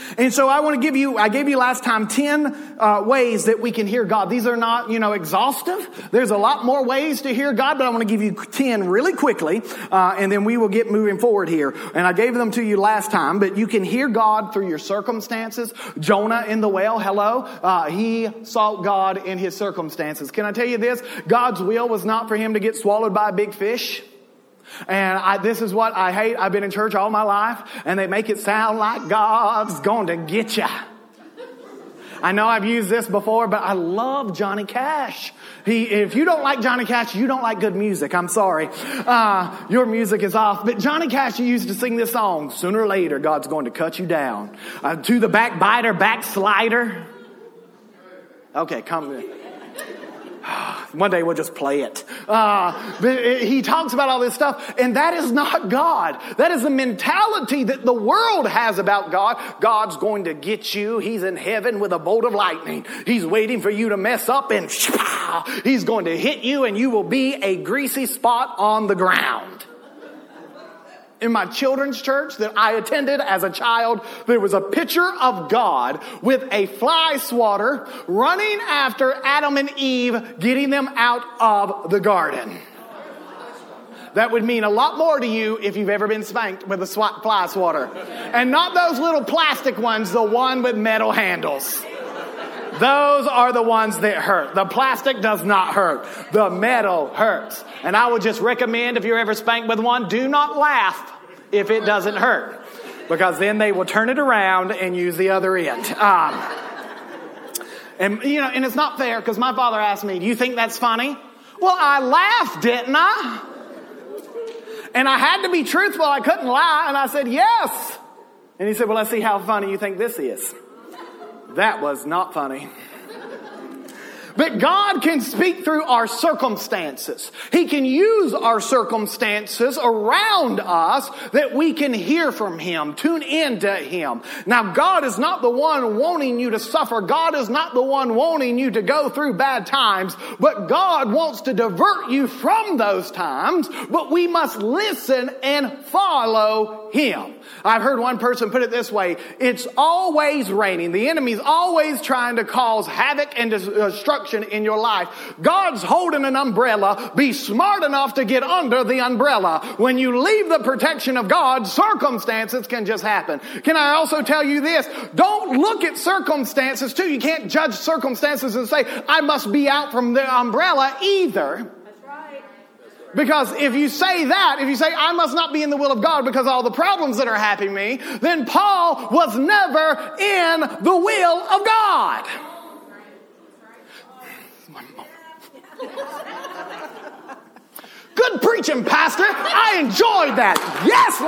And so I gave you last time 10 ways that we can hear God. These are not, exhaustive. There's a lot more ways to hear God, but I want to give you 10 really quickly, and then we will get moving forward here. And I gave them to you last time, but you can hear God through your circumstances. Jonah in the whale, he sought God in his circumstances. Can I tell you this? God's will was not for him to get swallowed by a big fish. And this is what I hate. I've been in church all my life, and they make it sound like God's going to get you. I know I've used this before, but I love Johnny Cash. If you don't like Johnny Cash, you don't like good music. I'm sorry. Your music is off. But Johnny Cash used to sing this song, sooner or later, God's going to cut you down. To the backbiter, backslider. Okay, come. One day we'll just play it. He talks about all this stuff, and that is not God. That is the mentality that the world has about God. God's going to get you. He's in heaven with a bolt of lightning. He's waiting for you to mess up, and he's going to hit you, and you will be a greasy spot on the ground. In my children's church that I attended as a child, there was a picture of God with a fly swatter running after Adam and Eve, getting them out of the garden. That would mean a lot more to you if you've ever been spanked with a fly swatter. And not those little plastic ones, the one with metal handles. Those are the ones that hurt. The plastic does not hurt. The metal hurts. And I would just recommend, if you're ever spanked with one, do not laugh if it doesn't hurt. Because then they will turn it around and use the other end. And it's not fair, because my father asked me, do you think that's funny? Well, I laughed, didn't I? And I had to be truthful. I couldn't lie. And I said, yes. And he said, well, let's see how funny you think this is. That was not funny. But God can speak through our circumstances. He can use our circumstances around us that we can hear from Him, tune into Him. Now, God is not the one wanting you to suffer. God is not the one wanting you to go through bad times. But God wants to divert you from those times. But we must listen and follow Him. I've heard one person put it this way. It's always raining. The enemy's always trying to cause havoc and destruction in your life. God's holding an umbrella. Be smart enough to get under the umbrella. When you leave the protection of God, circumstances can just happen. Can I also tell you this? Don't look at circumstances too. You can't judge circumstances and say, I must be out from the umbrella either. Because if you say that, if you say, I must not be in the will of God because of all the problems that are happening me, then Paul was never in the will of God. Good preaching, Pastor. I enjoyed that. Yes,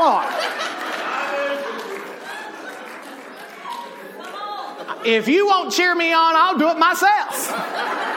Lord. If you won't cheer me on, I'll do it myself.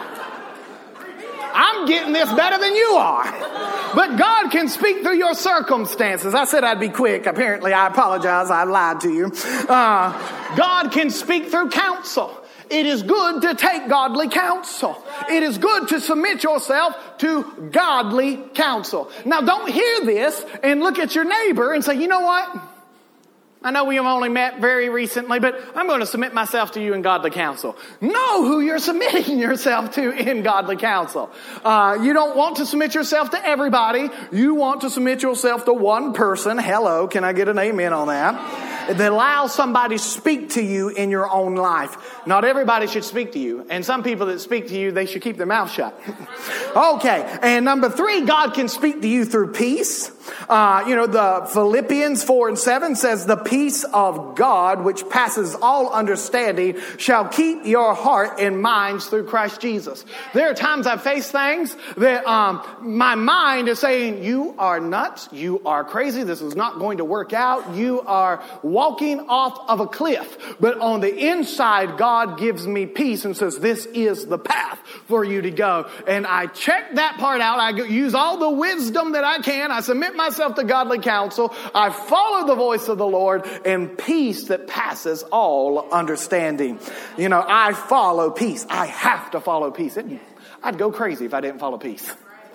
I'm getting this better than you are. But God can speak through your circumstances. I said I'd be quick. Apparently, I apologize. I lied to you. God can speak through counsel. It is good to take godly counsel. It is good to submit yourself to godly counsel. Now, don't hear this and look at your neighbor and say, you know what? I know we have only met very recently, but I'm going to submit myself to you in godly counsel. Know who you're submitting yourself to in godly counsel. You don't want to submit yourself to everybody. You want to submit yourself to one person. Hello, can I get an amen on that? That allows somebody to speak to you in your own life. Not everybody should speak to you. And some people that speak to you, they should keep their mouth shut. Okay, and number 3, God can speak to you through peace. The Philippians 4:7 says, the peace of God, which passes all understanding, shall keep your heart and minds through Christ Jesus. There are times I've faced things that my mind is saying, you are nuts, you are crazy, this is not going to work out, you are walking off of a cliff. But on the inside, God gives me peace and says, this is the path for you to go. And I check that part out. I use all the wisdom that I can. I submit myself to godly counsel. I follow the voice of the Lord, and peace that passes all understanding. I follow peace. I have to follow peace. I'd go crazy if I didn't follow peace.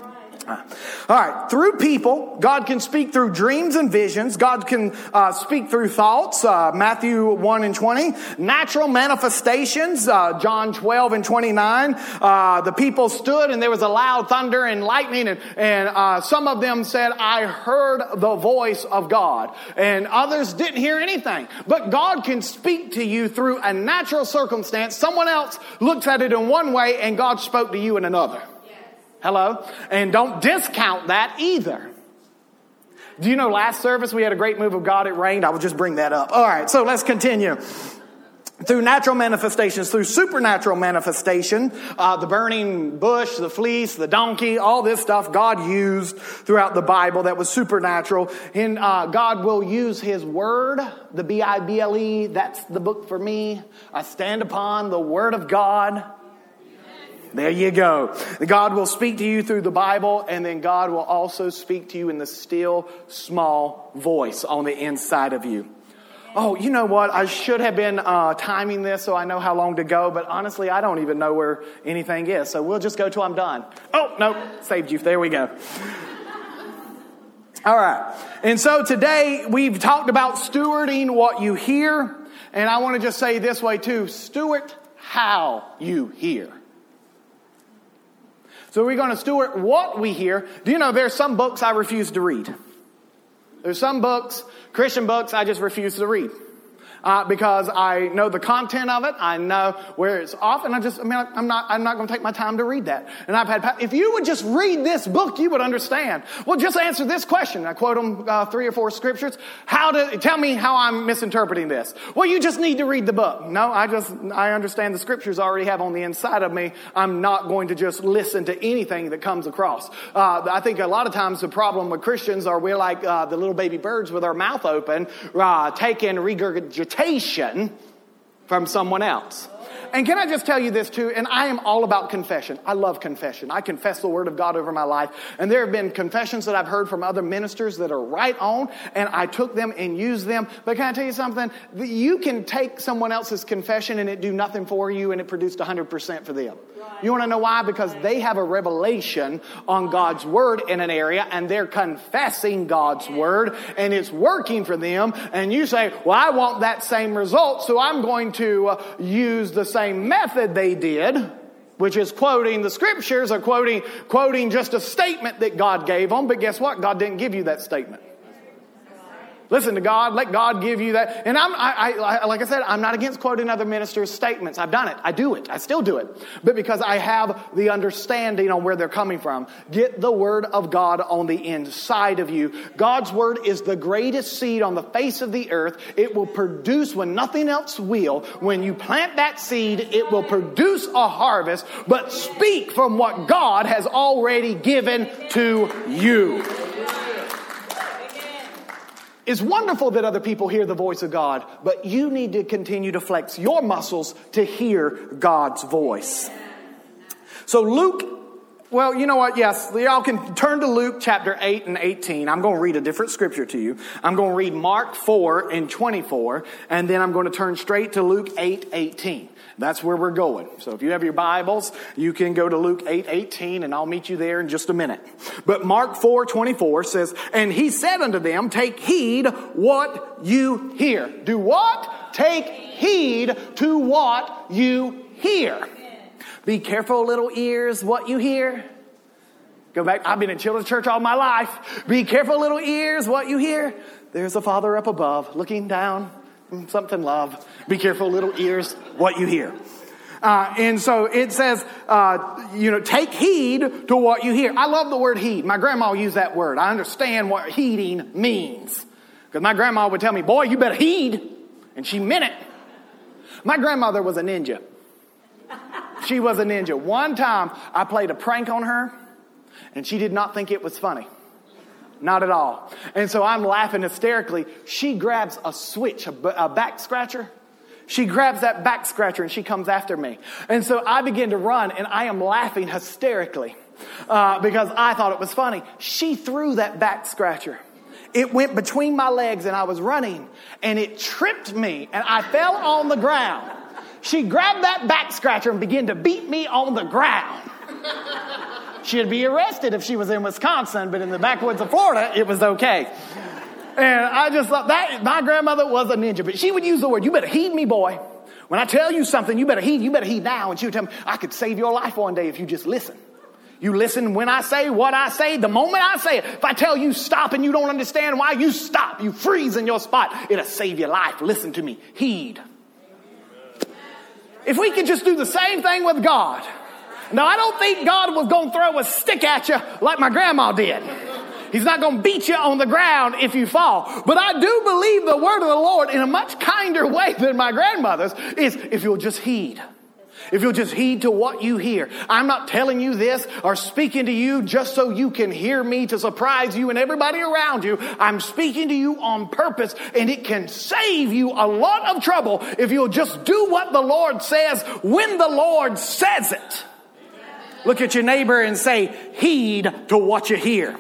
All right. Through people, God can speak through dreams and visions. God can speak through thoughts. Matthew 1 and 20. Natural manifestations. John 12 and 29. The people stood and there was a loud thunder and lightning. And some of them said, I heard the voice of God. And others didn't hear anything. But God can speak to you through a natural circumstance. Someone else looks at it in one way and God spoke to you in another. Hello? And don't discount that either. Do you know last service we had a great move of God? It rained. I will just bring that up. All right, so let's continue. Through natural manifestations, through supernatural manifestation, the burning bush, the fleece, the donkey, all this stuff God used throughout the Bible that was supernatural. And God will use His Word, the Bible, that's the book for me. I stand upon the Word of God. There you go. God will speak to you through the Bible, and then God will also speak to you in the still, small voice on the inside of you. Oh, you know what? I should have been timing this so I know how long to go, but honestly, I don't even know where anything is. So we'll just go till I'm done. Oh, no, saved you. There we go. All right. And so today we've talked about stewarding what you hear, and I want to just say this way too. Steward how you hear. So we're going to steward what we hear. Do you know there's some books I refuse to read? There's some books, Christian books, I just refuse to read. Because I know the content of it. I know where it's off. And I'm not going to take my time to read that. And if you would just read this book, you would understand. Well, just answer this question. I quote them 3 or 4 scriptures. Tell me how I'm misinterpreting this. Well, you just need to read the book. No, I understand the scriptures I already have on the inside of me. I'm not going to just listen to anything that comes across. I think a lot of times the problem with Christians are we're like the little baby birds with our mouth open, taking regurgitation from someone else. And can I just tell you this too? And I am all about confession. I love confession. I confess the Word of God over my life. And there have been confessions that I've heard from other ministers that are right on. And I took them and used them. But can I tell you something? You can take someone else's confession and it do nothing for you and it produced 100% for them. You want to know why? Because they have a revelation on God's Word in an area and they're confessing God's Word and it's working for them. And you say, well, I want that same result, so I'm going to use the same method they did, which is quoting the scriptures or quoting just a statement that God gave them. But guess what? God didn't give you that statement. Listen to God. Let God give you that. And like I said, I'm not against quoting other ministers' statements. I've done it. I do it. I still do it. But because I have the understanding on where they're coming from. Get the Word of God on the inside of you. God's Word is the greatest seed on the face of the earth. It will produce when nothing else will. When you plant that seed, it will produce a harvest. But speak from what God has already given to you. It's wonderful that other people hear the voice of God, but you need to continue to flex your muscles to hear God's voice. So Luke, well, you know what? Yes, y'all can turn to Luke chapter 8 and 18. I'm going to read a different scripture to you. I'm going to read Mark 4 and 24, and then I'm going to turn straight to Luke 8:18. That's where we're going. So if you have your Bibles, you can go to Luke 8:18, and I'll meet you there in just a minute. But Mark 4:24 says, and he said unto them, take heed what you hear. Do what? Take heed to what you hear. Be careful, little ears, what you hear. Go back. I've been in children's church all my life. Be careful, little ears, what you hear. There's a Father up above looking down. Something love. Be careful, little ears, what you hear. And so it says, take heed to what you hear. I love the word heed. My grandma used that word. I understand what heeding means. Because my grandma would tell me, boy, you better heed. And she meant it. My grandmother was a ninja. She was a ninja. One time I played a prank on her and she did not think it was funny. Not at all. And so I'm laughing hysterically. She grabs a switch, a back scratcher. She grabs that back scratcher and she comes after me. And so I begin to run and I am laughing hysterically because I thought it was funny. She threw that back scratcher. It went between my legs and I was running and it tripped me and I fell on the ground. She grabbed that back scratcher and began to beat me on the ground. She'd be arrested if she was in Wisconsin, but in the backwoods of Florida, it was okay. And I just thought that my grandmother was a ninja, but she would use the word, you better heed me, boy. When I tell you something, you better heed now. And she would tell me, I could save your life one day if you just listen. You listen when I say what I say, the moment I say it. If I tell you stop and you don't understand why, you stop. You freeze in your spot. It'll save your life. Listen to me. Heed. If we could just do the same thing with God. Now, I don't think God was going to throw a stick at you like my grandma did. He's not going to beat you on the ground if you fall. But I do believe the word of the Lord in a much kinder way than my grandmother's is if you'll just heed. If you'll just heed to what you hear. I'm not telling you this or speaking to you just so you can hear me to surprise you and everybody around you. I'm speaking to you on purpose, and it can save you a lot of trouble if you'll just do what the Lord says when the Lord says it. Look at your neighbor and say, heed to what you hear.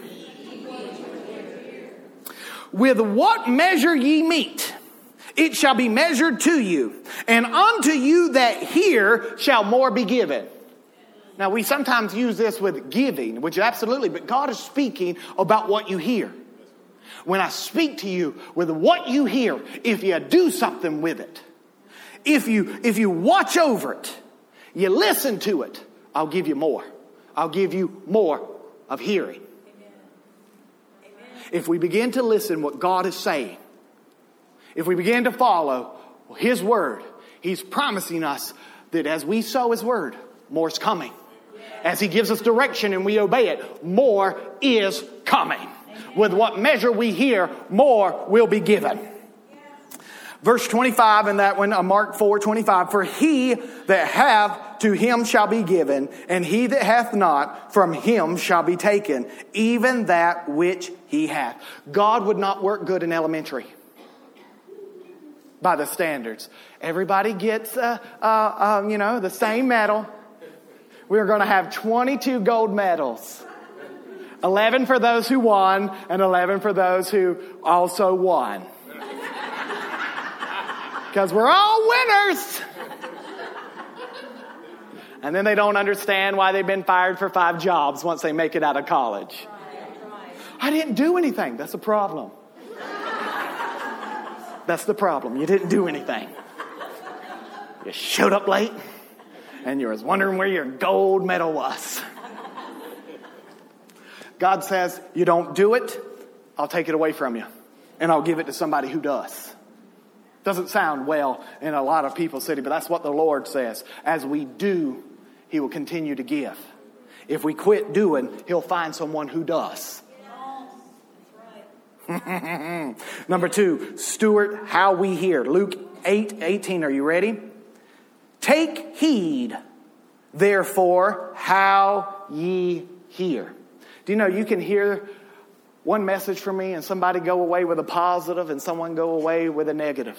With what measure ye meet, it shall be measured to you, and unto you that hear shall more be given. Now, we sometimes use this with giving, which absolutely, but God is speaking about what you hear. When I speak to you with what you hear, if you do something with it, if you watch over it, you listen to it, I'll give you more. I'll give you more of hearing. If we begin to listen what God is saying, if we begin to follow His word, He's promising us that as we sow His word, more is coming. As He gives us direction and we obey it, more is coming. With what measure we hear, more will be given. Verse 25 in that one, Mark 4:25, for he that hath, to him shall be given, and he that hath not, from him shall be taken, even that which he hath. God would not work good in elementary by the standards. Everybody gets, the same medal. We're going to have 22 gold medals. 11 for those who won, and 11 for those who also won. Because we're all winners. And then they don't understand why they've been fired for 5 jobs once they make it out of college. I didn't do anything. That's a problem. That's the problem. You didn't do anything. You showed up late and you was wondering where your gold medal was. God says, you don't do it, I'll take it away from you. And I'll give it to somebody who does. Doesn't sound well in a lot of people's city, but that's what the Lord says. As we do, He will continue to give. If we quit doing, He'll find someone who does. Number 2, steward how we hear. Luke 8:18. Are you ready? Take heed, therefore, how ye hear. Do you know you can hear one message from me and somebody go away with a positive and someone go away with a negative?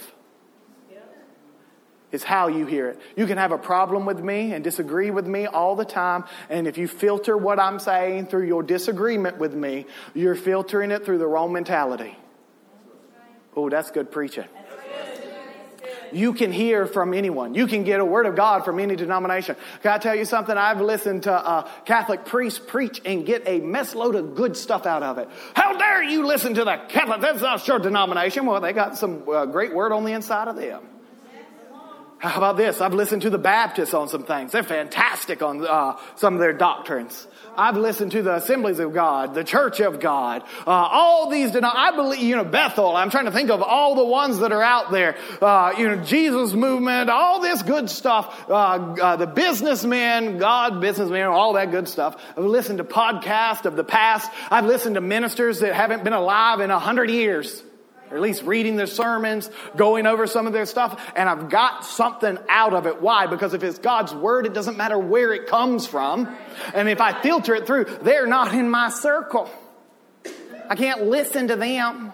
It's how you hear it. You can have a problem with me and disagree with me all the time. And if you filter what I'm saying through your disagreement with me, you're filtering it through the wrong mentality. Oh, that's good preaching. You can hear from anyone. You can get a word of God from any denomination. Can I tell you something? I've listened to Catholic priests preach and get a mess load of good stuff out of it. How dare you listen to the Catholic? That's not your denomination. Well, they got some great word on the inside of them. How about this? I've listened to the Baptists on some things. They're fantastic on some of their doctrines. I've listened to the Assemblies of God, the Church of God, all these, I believe, Bethel. I'm trying to think of all the ones that are out there. Jesus movement, all this good stuff. The businessmen, all that good stuff. I've listened to podcasts of the past. I've listened to ministers that haven't been alive in 100 years. Or at least reading their sermons, going over some of their stuff, and I've got something out of it. Why? Because if it's God's word, it doesn't matter where it comes from. And if I filter it through, they're not in my circle. I can't listen to them.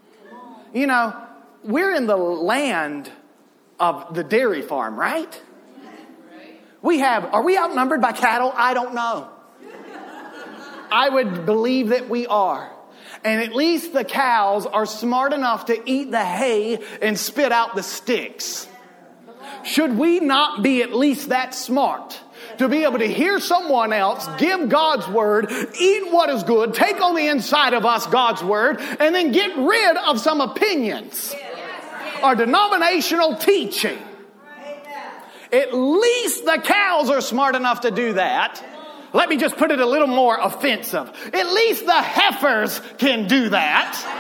We're in the land of the dairy farm, right? Are we outnumbered by cattle? I don't know. I would believe that we are. And at least the cows are smart enough to eat the hay and spit out the sticks. Should we not be at least that smart to be able to hear someone else give God's word, eat what is good, take on the inside of us God's word, and then get rid of some opinions or denominational teaching. At least the cows are smart enough to do that. Let me just put it a little more offensive. At least the heifers can do that.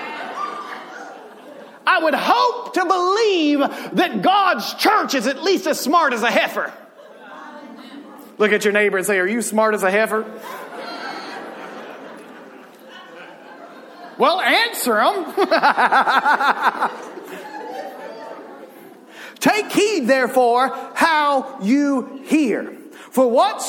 I would hope to believe that God's church is at least as smart as a heifer. Look at your neighbor and say, are you smart as a heifer? Well, answer them. Take heed, therefore, how you hear. For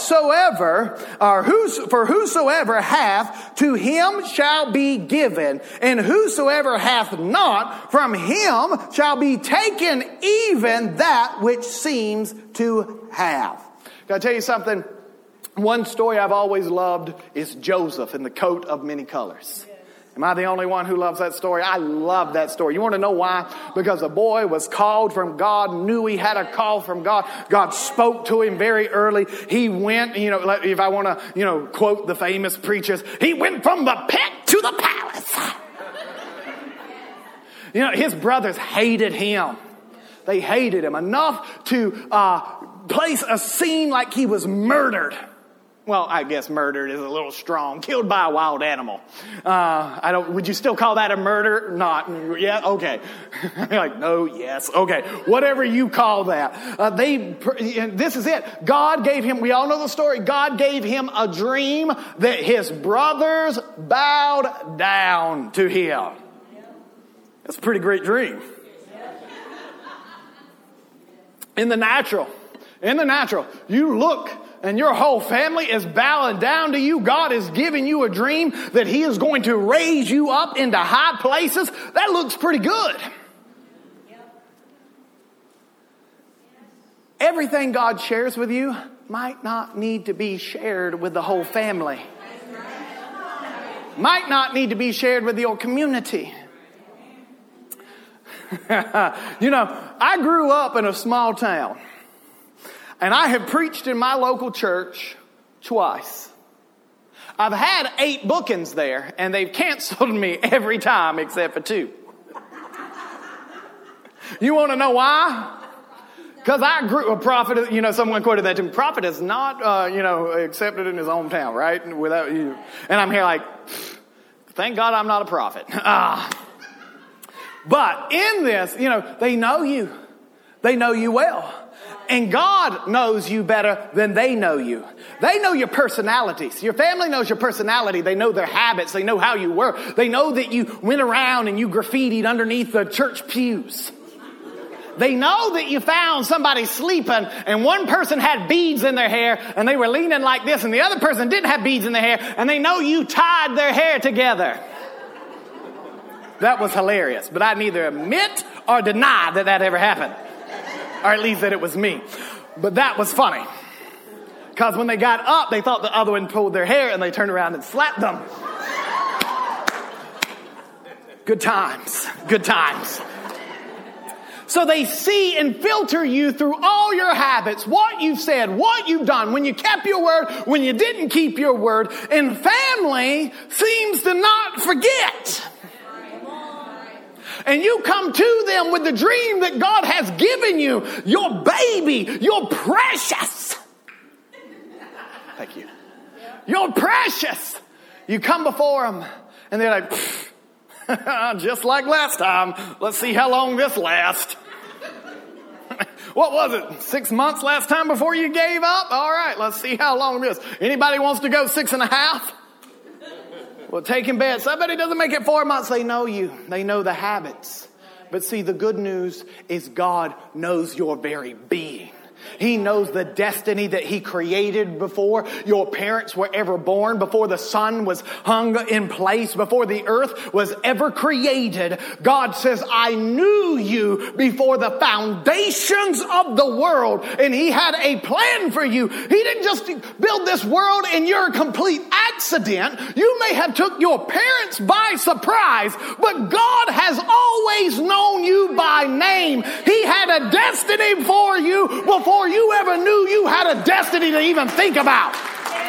whosoever hath, to him shall be given, and whosoever hath not, from him shall be taken even that which seems to have. Can I tell you something? One story I've always loved is Joseph in the coat of many colors. Am I the only one who loves that story? I love that story. You want to know why? Because the boy was called from God, knew he had a call from God. God spoke to him very early. He went, if I want to, quote the famous preachers, he went from the pit to the palace. His brothers hated him. They hated him enough to place a scene like he was murdered. Well, I guess murdered is a little strong. Killed by a wild animal. Would you still call that a murder? Not. Yeah, okay. Like, no, yes, okay. Whatever you call that. This is it. God gave him, we all know the story. God gave him a dream that his brothers bowed down to him. That's a pretty great dream. In the natural, you look and your whole family is bowing down to you. God is giving you a dream that he is going to raise you up into high places. That looks pretty good. Everything God shares with you might not need to be shared with the whole family. Might not need to be shared with your community. I grew up in a small town. And I have preached in my local church twice. I've had 8 bookings there, and they've canceled me every time except for 2. You want to know why? Because I grew a prophet. Someone quoted that to me. Prophet is not, accepted in his hometown, right? Without you, and I'm here like, thank God I'm not a prophet. But in this, they know you. They know you well. And God knows you better than they know you. They know your personalities. Your family knows your personality. They know their habits. They know how you were. They know that you went around and you graffitied underneath the church pews. They know that you found somebody sleeping and one person had beads in their hair and they were leaning like this and the other person didn't have beads in their hair and they know you tied their hair together. That was hilarious, but I neither admit or deny that ever happened. Or at least that it was me. But that was funny. Because when they got up, they thought the other one pulled their hair and they turned around and slapped them. Good times. Good times. So they see and filter you through all your habits, what you've said, what you've done, when you kept your word, when you didn't keep your word. And family seems to not forget. And you come to them with the dream that God has given you. Your baby. You're precious. Thank you. You're precious. You come before them and they're like, just like last time. Let's see how long this lasts. What was it? 6 months last time before you gave up? All right, let's see how long this. Anybody wants to go 6.5? Well, taking bets. Somebody doesn't make it 4 months. They know you. They know the habits. But see, the good news is God knows your very being. He knows the destiny that he created before your parents were ever born, before the sun was hung in place, before the earth was ever created. God says, I knew you before the foundations of the world. And he had a plan for you. He didn't just build this world and you're a complete accident. You may have took your parents by surprise, but God has always known you by name. He had a destiny for you before before you ever knew you had a destiny to even think about.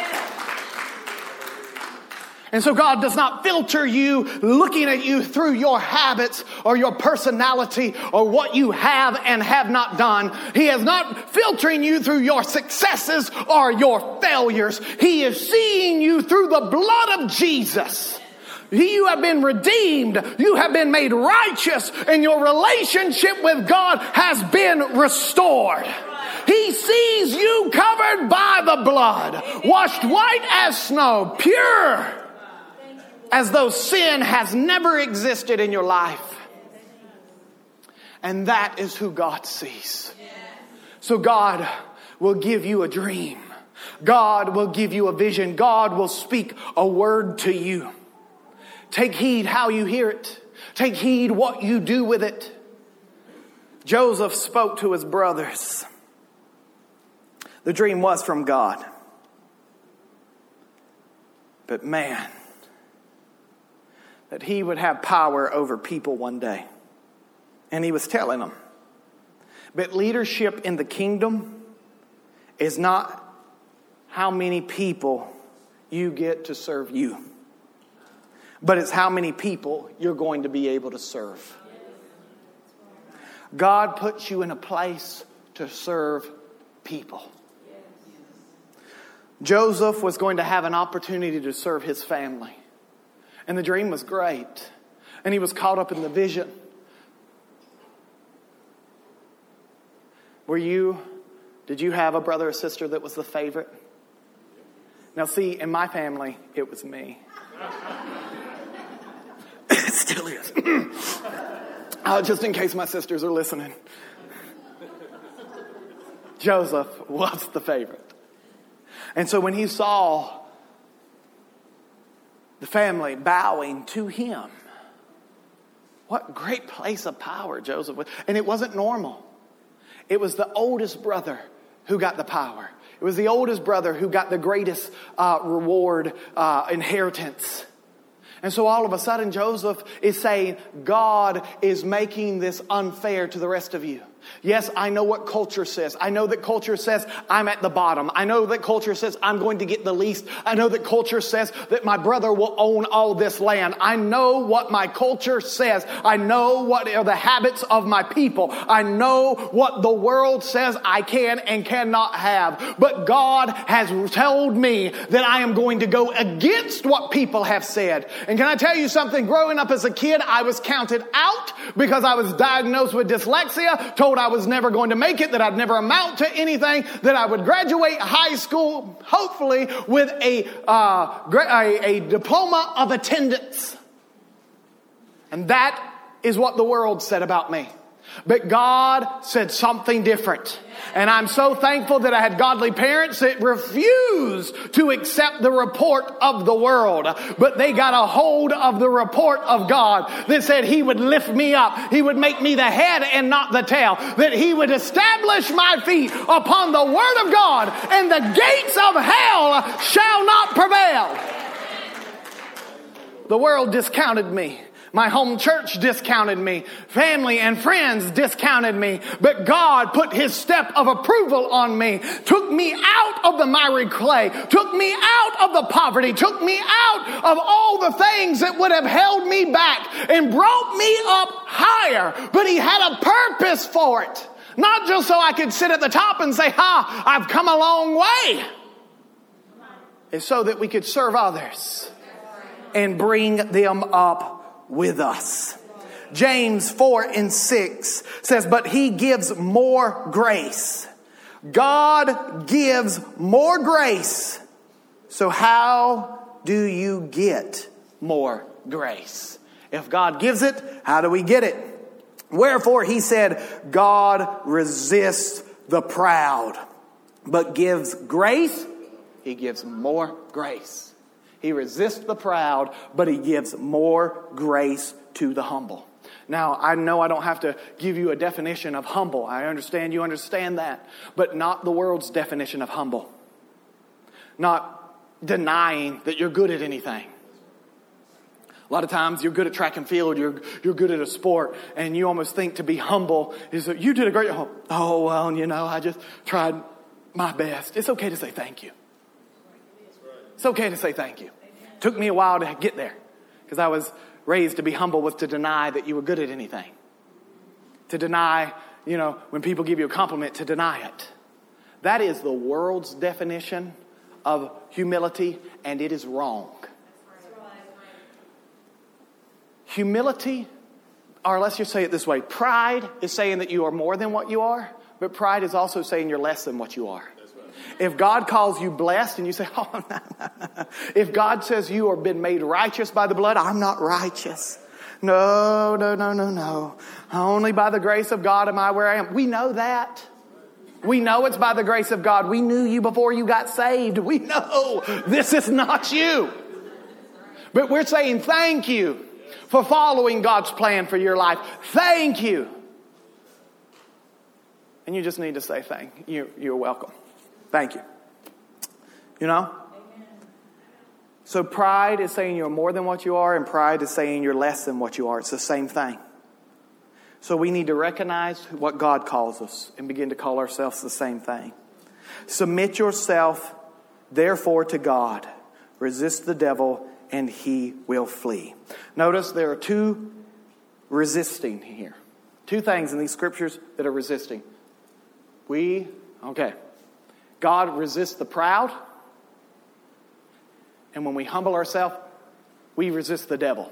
And so God does not filter you, looking at you through your habits or your personality or what you have and have not done. He is not filtering you through your successes or your failures. He is seeing you through the blood of Jesus. You have been redeemed. You have been made righteous, and your relationship with God has been restored. He sees you covered by the blood, washed white as snow, pure, as though sin has never existed in your life. And that is who God sees. So God will give you a dream. God will give you a vision. God will speak a word to you. Take heed how you hear it. Take heed what you do with it. Joseph spoke to his brothers. The dream was from God. But man, that he would have power over people one day. And he was telling them. But leadership in the kingdom is not how many people you get to serve you. But it's how many people you're going to be able to serve. God puts you in a place to serve people. Joseph was going to have an opportunity to serve his family. And the dream was great. And he was caught up in the vision. Did you have a brother or sister that was the favorite? Now see, in my family, it was me. It still is. Just in case my sisters are listening. Joseph was the favorite. And so when he saw the family bowing to him, what great place of power Joseph was. And it wasn't normal. It was the oldest brother who got the power. It was the oldest brother who got the greatest reward, inheritance. And so all of a sudden Joseph is saying, God is making this unfair to the rest of you. Yes, I know what culture says. I know that culture says I'm at the bottom. I know that culture says I'm going to get the least. I know that culture says that my brother will own all this land. I know what my culture says. I know what are the habits of my people. I know what the world says I can and cannot have. But God has told me that I am going to go against what people have said. And can I tell you something? Growing up as a kid, I was counted out because I was diagnosed with dyslexia, told I was never going to make it, that I'd never amount to anything, that I would graduate high school, hopefully, with a diploma of attendance. And that is what the world said about me. But God said something different. And I'm so thankful that I had godly parents that refused to accept the report of the world. But they got a hold of the report of God that said He would lift me up. He would make me the head and not the tail. That He would establish my feet upon the word of God. And the gates of hell shall not prevail. The world discounted me. My home church discounted me. Family and friends discounted me. But God put His step of approval on me. Took me out of the miry clay. Took me out of the poverty. Took me out of all the things that would have held me back. And brought me up higher. But He had a purpose for it. Not just so I could sit at the top and say, I've come a long way. It's so that we could serve others. And bring them up with us. James 4:6 says, but He gives more grace. God gives more grace. So how do you get more grace? If God gives it, how do we get it? Wherefore He said, God resists the proud, but gives grace. He gives more grace. He resists the proud, but He gives more grace to the humble. Now, I know I don't have to give you a definition of humble. I understand you understand that. But not the world's definition of humble. Not denying that you're good at anything. A lot of times you're good at track and field, you're good at a sport, and you almost think to be humble is that you did a great job. Oh, well, I just tried my best. It's okay to say thank you. It's okay to say thank you. It took me a while to get there because I was raised to be humble was to deny that you were good at anything. To deny, when people give you a compliment, to deny it. That is the world's definition of humility, and it is wrong. Humility, or let's just say it this way, pride is saying that you are more than what you are, but pride is also saying you're less than what you are. If God calls you blessed and you say, oh, no. If God says you have been made righteous by the blood, I'm not righteous. No. Only by the grace of God am I where I am. We know that. We know it's by the grace of God. We knew you before you got saved. We know this is not you. But we're saying thank you for following God's plan for your life. Thank you. And you just need to say thank you. You're welcome. Thank you. Amen. So pride is saying you're more than what you are, and pride is saying you're less than what you are. It's the same thing. So we need to recognize what God calls us and begin to call ourselves the same thing. Submit yourself, therefore, to God. Resist the devil, and he will flee. Notice there are two resisting here. Two things in these scriptures that are resisting. God resists the proud. And when we humble ourselves, we resist the devil.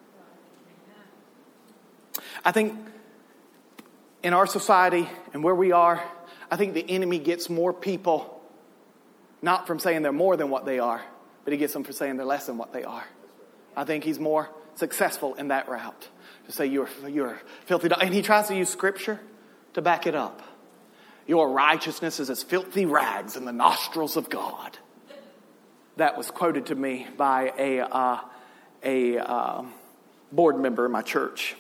I think in our society and where we are, I think the enemy gets more people not from saying they're more than what they are, but he gets them for saying they're less than what they are. I think he's more successful in that route. To say you're filthy dog. And he tries to use scripture to back it up. Your righteousness is as filthy rags in the nostrils of God. That was quoted to me by a board member in my church.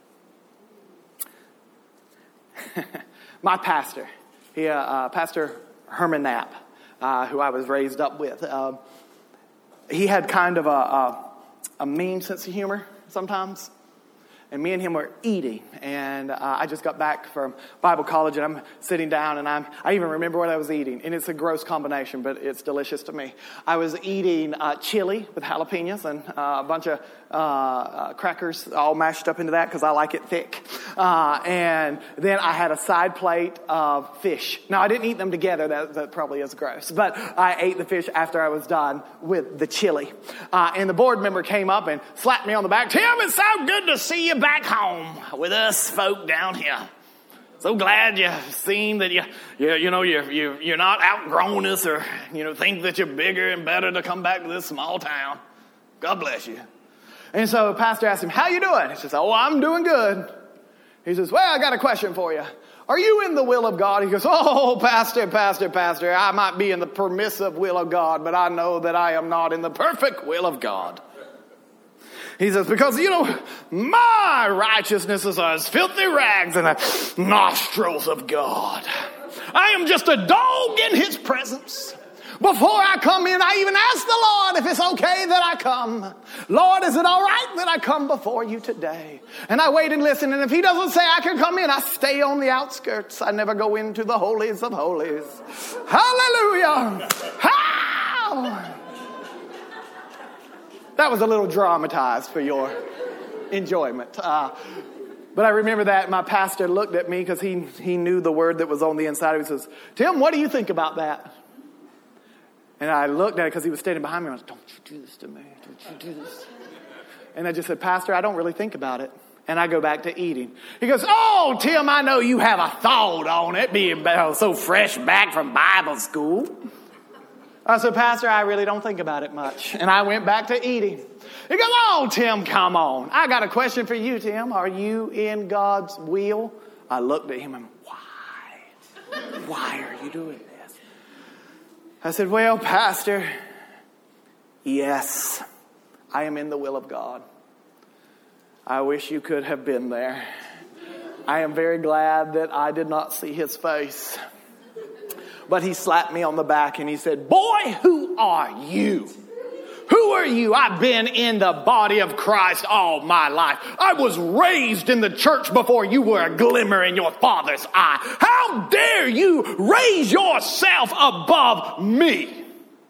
My pastor, Pastor Herman Knapp, who I was raised up with, he had kind of a mean sense of humor sometimes. And me and him were eating, and I just got back from Bible college, and I'm sitting down, and I even remember what I was eating, and it's a gross combination, but it's delicious to me. I was eating chili with jalapenos and a bunch of crackers all mashed up into that because I like it thick. And then I had a side plate of fish. Now, I didn't eat them together. That probably is gross. But I ate the fish after I was done with the chili. And the board member came up and slapped me on the back. Tim, it's so good to see you back home with us folk down here. So glad you seem that you're not outgrown us or think that you're bigger and better to come back to this small town. God bless you. And so the pastor asked him, how you doing? He says, oh, I'm doing good. He says, well, I got a question for you. Are you in the will of God? He goes, oh, pastor, I might be in the permissive will of God, but I know that I am not in the perfect will of God. He says, because, my righteousness is as filthy rags in the nostrils of God. I am just a dog in his presence. Before I come in, I even ask the Lord if it's okay that I come. Lord, is it all right that I come before you today? And I wait and listen. And if he doesn't say I can come in, I stay on the outskirts. I never go into the holies of holies. Hallelujah. How? That was a little dramatized for your enjoyment. But I remember that my pastor looked at me because he knew the word that was on the inside. He says, Tim, what do you think about that? And I looked at it because he was standing behind me. I was like, don't you do this to me. Don't you do this. And I just said, Pastor, I don't really think about it. And I go back to eating. He goes, oh, Tim, I know you have a thought on it, being so fresh back from Bible school. I said, Pastor, I really don't think about it much. And I went back to eating. He goes, oh, Tim, come on. I got a question for you, Tim. Are you in God's will? I looked at him and why? Why are you doing this? I said, well, Pastor, yes, I am in the will of God. I wish you could have been there. I am very glad that I did not see his face. But he slapped me on the back and he said, boy, who are you? Who are you? I've been in the body of Christ all my life. I was raised in the church before you were a glimmer in your father's eye. How dare you raise yourself above me?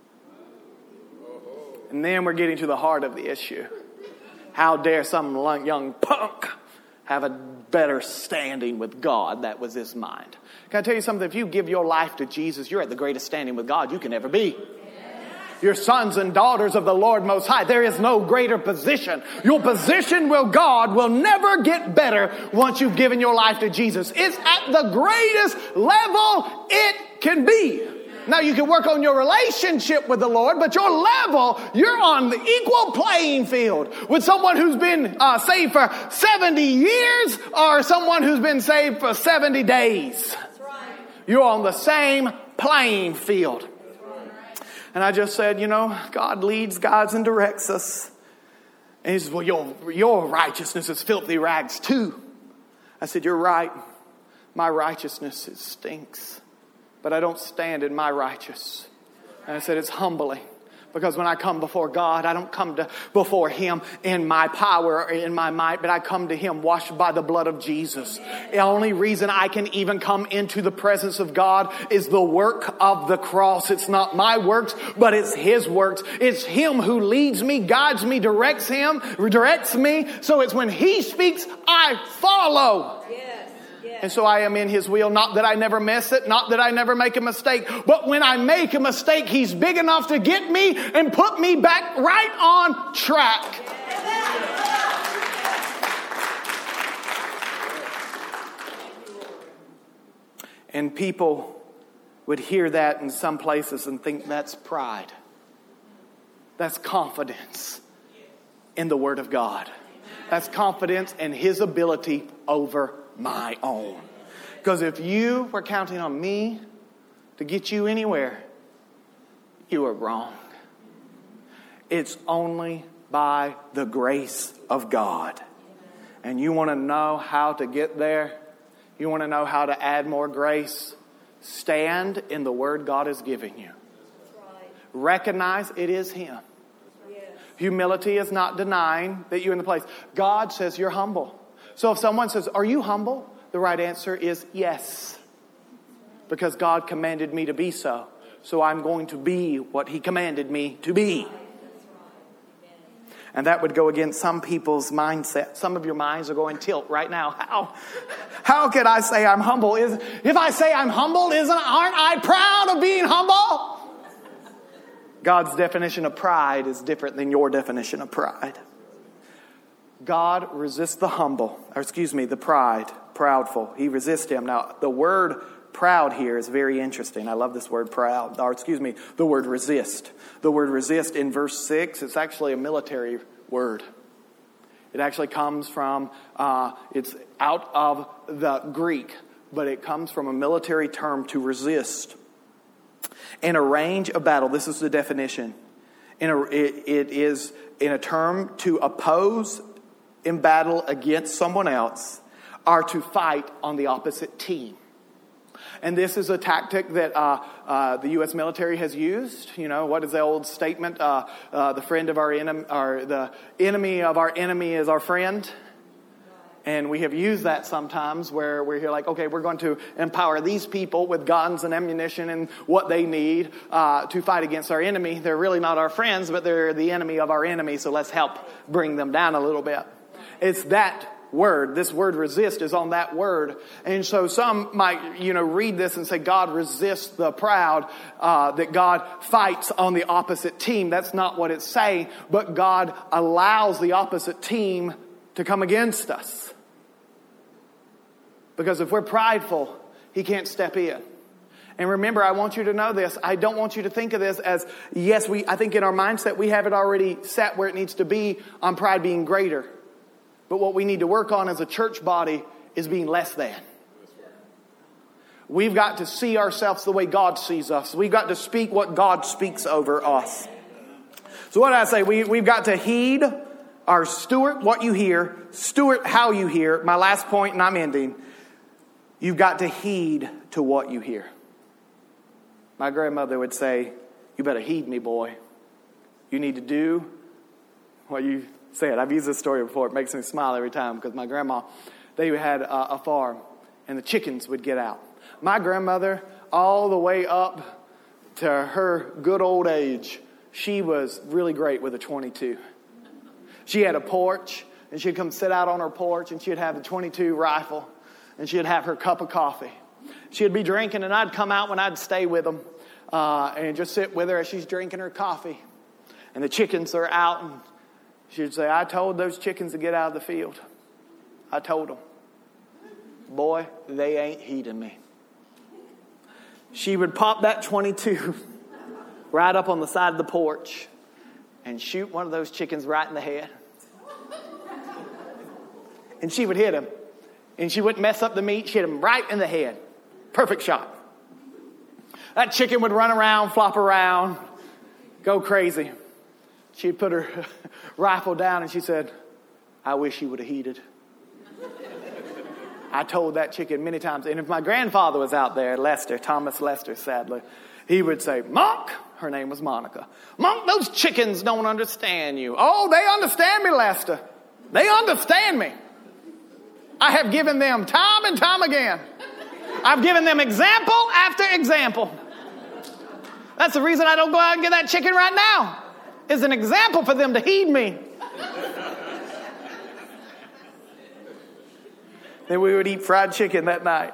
And then we're getting to the heart of the issue. How dare some young punk have a better standing with God? That was his mind. Can I tell you something? If you give your life to Jesus, you're at the greatest standing with God you can ever be. You're sons and daughters of the Lord Most High. There is no greater position. Your position with God will never get better once you've given your life to Jesus. It's at the greatest level it can be. Now, you can work on your relationship with the Lord, but your level, you're on the equal playing field with someone who's been saved for 70 years or someone who's been saved for 70 days. That's right. You're on the same playing field. That's right. And I just said, God leads, guides, and directs us. And he says, well, your righteousness is filthy rags too. I said, you're right. My righteousness, it stinks. But I don't stand in my righteous. And I said, it's humbling. Because when I come before God, I don't come before him in my power or in my might, but I come to him washed by the blood of Jesus. The only reason I can even come into the presence of God is the work of the cross. It's not my works, but it's his works. It's him who leads me, guides me, directs me. So it's when he speaks, I follow. Yes. And so I am in his will. Not that I never miss it. Not that I never make a mistake. But when I make a mistake, he's big enough to get me and put me back right on track. And people would hear that in some places and think that's pride. That's confidence in the Word of God. That's confidence in his ability over my own. Because if you were counting on me to get you anywhere, you are wrong. It's only by the grace of God. And you want to know how to get there? You want to know how to add more grace? Stand in the word God is giving you. Recognize it is him. Humility is not denying that you're in the place. God says you're humble. So if someone says, are you humble? The right answer is yes. Because God commanded me to be so. So I'm going to be what he commanded me to be. And that would go against some people's mindset. Some of your minds are going tilt right now. How could I say I'm humble? If I say I'm humble, aren't I proud of being humble? God's definition of pride is different than your definition of pride. God resists the proudful. He resists him. Now, the word proud here is very interesting. I love this word proud. The word resist. The word resist in verse 6, it's actually a military word. It actually comes from, it's out of the Greek, but it comes from a military term to resist. In a range of battle, this is the definition. It is in a term to oppose in battle against someone else or to fight on the opposite team. And this is a tactic that the U.S. military has used. What is the old statement? The friend of our enemy, or the enemy of our enemy is our friend. And we have used that sometimes where we're here like, okay, we're going to empower these people with guns and ammunition and what they need to fight against our enemy. They're really not our friends, but they're the enemy of our enemy. So let's help bring them down a little bit. It's that word. This word resist is on that word. And so some might, read this and say God resists the proud, that God fights on the opposite team. That's not what it's saying. But God allows the opposite team to come against us. Because if we're prideful, he can't step in. And remember, I want you to know this. I don't want you to think of this as, yes, I think in our mindset we have it already set where it needs to be on pride being greater. But what we need to work on as a church body is being less than. We've got to see ourselves the way God sees us. We've got to speak what God speaks over us. So what did I say? We've got to heed or steward what you hear, steward how you hear. My last point, and I'm ending. You've got to heed to what you hear. My grandmother would say, you better heed me, boy. You need to do what you said. I've used this story before. It makes me smile every time because my grandma, they had a farm and the chickens would get out. My grandmother, all the way up to her good old age, she was really great with a .22. She had a porch, and she'd come sit out on her porch, and she'd have the .22 rifle, and she'd have her cup of coffee. She'd be drinking, and I'd come out when I'd stay with them and just sit with her as she's drinking her coffee. And the chickens are out, and she'd say, I told those chickens to get out of the field. I told them. Boy, they ain't heeding me. She would pop that .22 right up on the side of the porch and shoot one of those chickens right in the head. And she would hit him. And she wouldn't mess up the meat. She hit him right in the head. Perfect shot. That chicken would run around, flop around, go crazy. She'd put her rifle down and she said, I wish you would have heeded. I told that chicken many times. And if my grandfather was out there, Lester, Thomas Lester, sadly, he would say, Monk, her name was Monica, Monk, those chickens don't understand you. Oh, they understand me, Lester. They understand me. I have given them time and time again. I've given them example after example. That's the reason I don't go out and get that chicken right now. It's an example for them to heed me. Then we would eat fried chicken that night.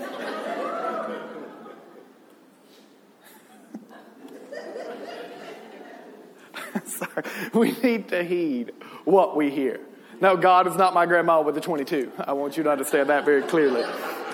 Sorry. We need to heed what we hear. No, God is not my grandma with the .22. I want you to understand that very clearly.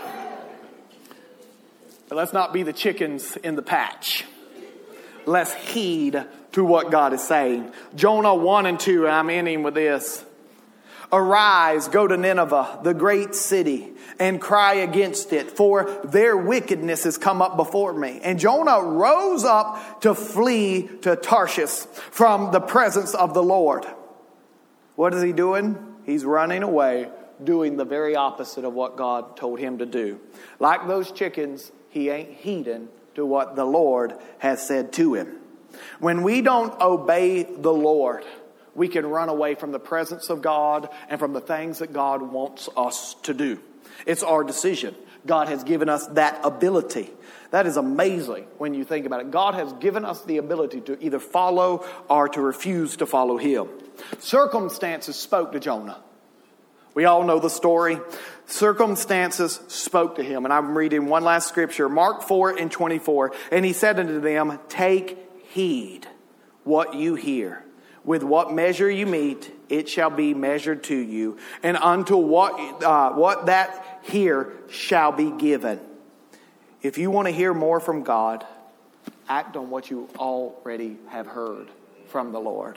But let's not be the chickens in the patch. Let's heed to what God is saying. Jonah 1 and 2, and I'm ending with this. Arise, go to Nineveh, the great city, and cry against it, for their wickedness has come up before me. And Jonah rose up to flee to Tarshish from the presence of the Lord. What is he doing? He's running away, doing the very opposite of what God told him to do. Like those chickens, he ain't heeding to what the Lord has said to him. When we don't obey the Lord, we can run away from the presence of God and from the things that God wants us to do. It's our decision. God has given us that ability. That is amazing when you think about it. God has given us the ability to either follow or to refuse to follow him. Circumstances spoke to Jonah. We all know the story. Circumstances spoke to him. And I'm reading one last scripture, Mark 4 and 24. And he said unto them, take heed what you hear. With what measure you meet, it shall be measured to you. And unto what that hear shall be given. If you want to hear more from God, act on what you already have heard from the Lord.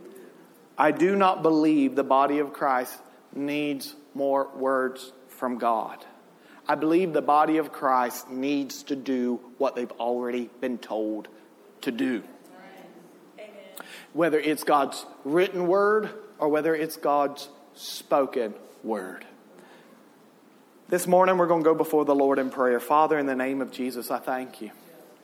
I do not believe the body of Christ needs more words from God. I believe the body of Christ needs to do what they've already been told to do. Whether it's God's written word or whether it's God's spoken word. This morning we're going to go before the Lord in prayer. Father, in the name of Jesus, I thank you.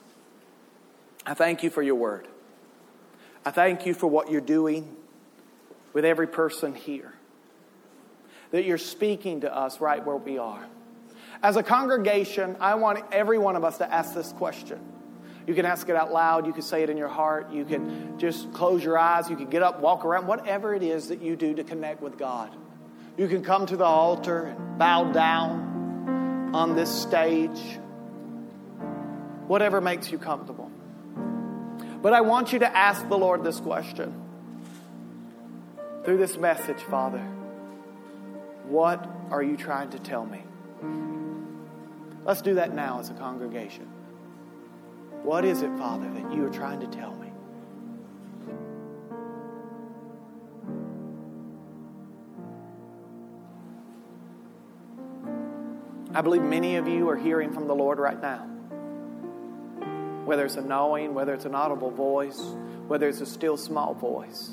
I thank you for your word. I thank you for what you're doing with every person here. That you're speaking to us right where we are. As a congregation, I want every one of us to ask this question. You can ask it out loud. You can say it in your heart. You can just close your eyes. You can get up, walk around. Whatever it is that you do to connect with God. You can come to the altar and bow down on this stage. Whatever makes you comfortable. But I want you to ask the Lord this question. Through this message, Father, what are you trying to tell me? Let's do that now as a congregation. What is it, Father, that you are trying to tell me? I believe many of you are hearing from the Lord right now. Whether it's a knowing, whether it's an audible voice, whether it's a still small voice.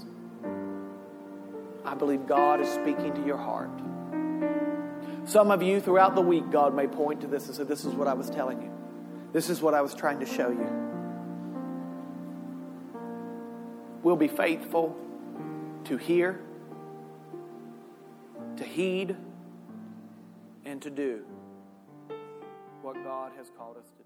I believe God is speaking to your heart. Some of you throughout the week, God may point to this and say, this is what I was telling you. This is what I was trying to show you. we'll be faithful to hear, to heed, and to do what God has called us to do.